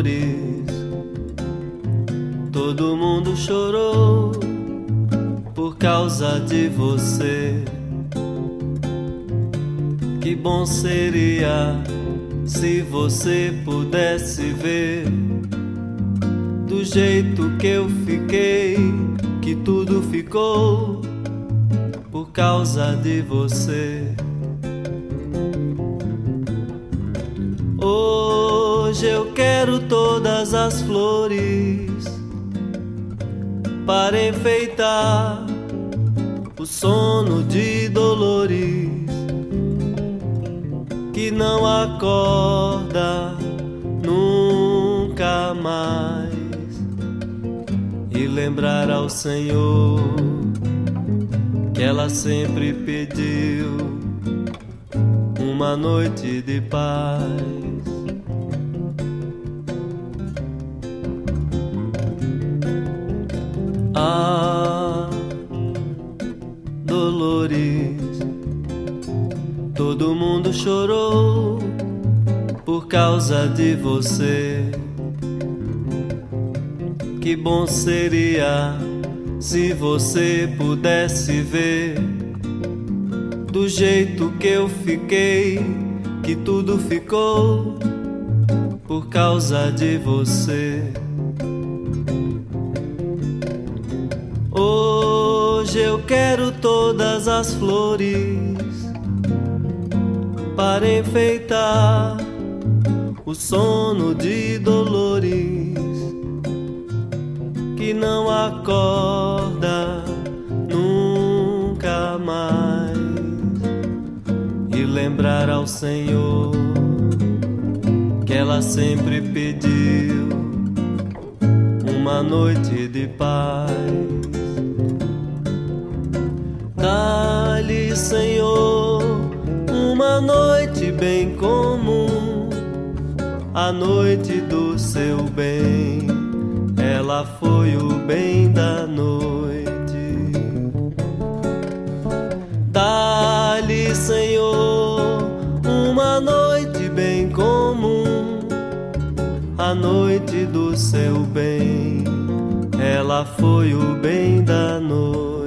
dolores. Todo mundo chorou por causa de você. Que bom seria se você pudesse ver do jeito que eu fiquei, que tudo ficou por causa de você. Hoje eu quero todas as flores para enfeitar o sono de dolores que não acorda nunca mais, e lembrar ao Senhor que ela sempre pediu uma noite de paz. Ah, Dolores, todo mundo chorou por causa de você. Que bom seria se você pudesse ver do jeito que eu fiquei, que tudo ficou por causa de você. Hoje eu quero todas as flores para enfeitar o sono de dolores que não acorda nunca mais, e lembrar ao Senhor que ela sempre pediu uma noite de paz. Dá-lhe, Senhor, uma noite bem comum, a noite do seu bem. Ela foi o bem da noite. Dá-lhe, Senhor, uma noite bem comum, a noite do seu bem. Ela foi o bem da noite.